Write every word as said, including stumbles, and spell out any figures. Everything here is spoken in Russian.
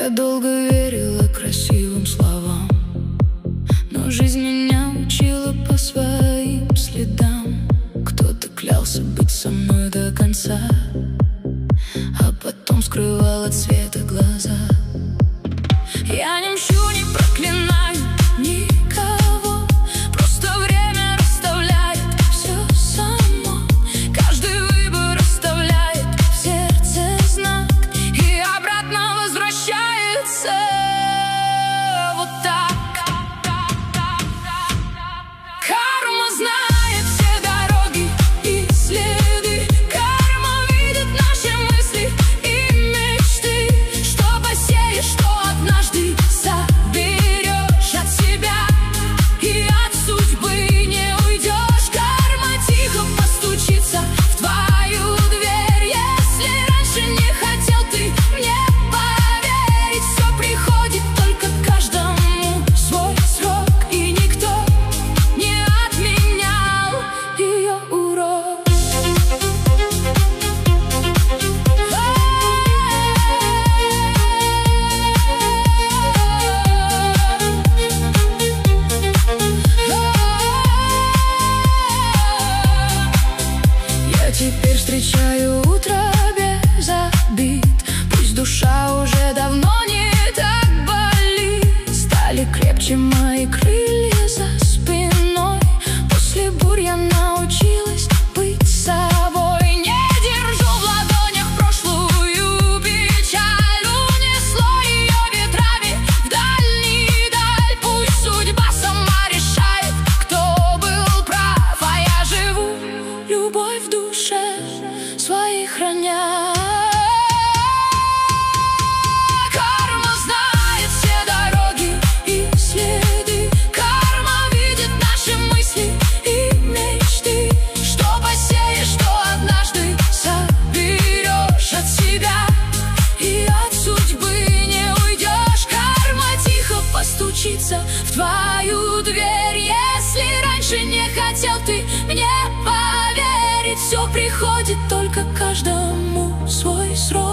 Я долго верила красивым словам, но жизнь меня учила по своим следам. Кто-то клялся быть со мной до конца, а потом скрывал от света глаза. Я не мщу, не проклинаю никого, просто время расставляет все само. Каждый выбор оставляет в сердце знак и обратно возвращается вот так. Карма знает все дороги и следы, карма видит наши мысли и мечты. Что посеешь, что однажды соберешь от себя, и от судьбы не уйдешь. Карма тихо постучится в твою дверь. Если раньше не хотел ты мне поверить, все приходит только каждому свой срок, и никто не отменял ее урок. Я теперь встречаю утро без обид, пусть душа уже давно не так болит. Стали крепче мои крылья за спиной, после бурь я научилась быть собой. Не держу в ладонях прошлую печаль, унесло ее ветрами в дальний даль. Пусть судьба сама решает, кто был прав, а я живу любовь в душе своей храня. Карма знает все дороги и следы, карма видит наши мысли и мечты. Что посеешь, что однажды соберешь от себя, и от судьбы не уйдешь. Карма тихо постучится в твою дверь. Если раньше не хотел ты мне поверить, все приходит только каждому свой срок.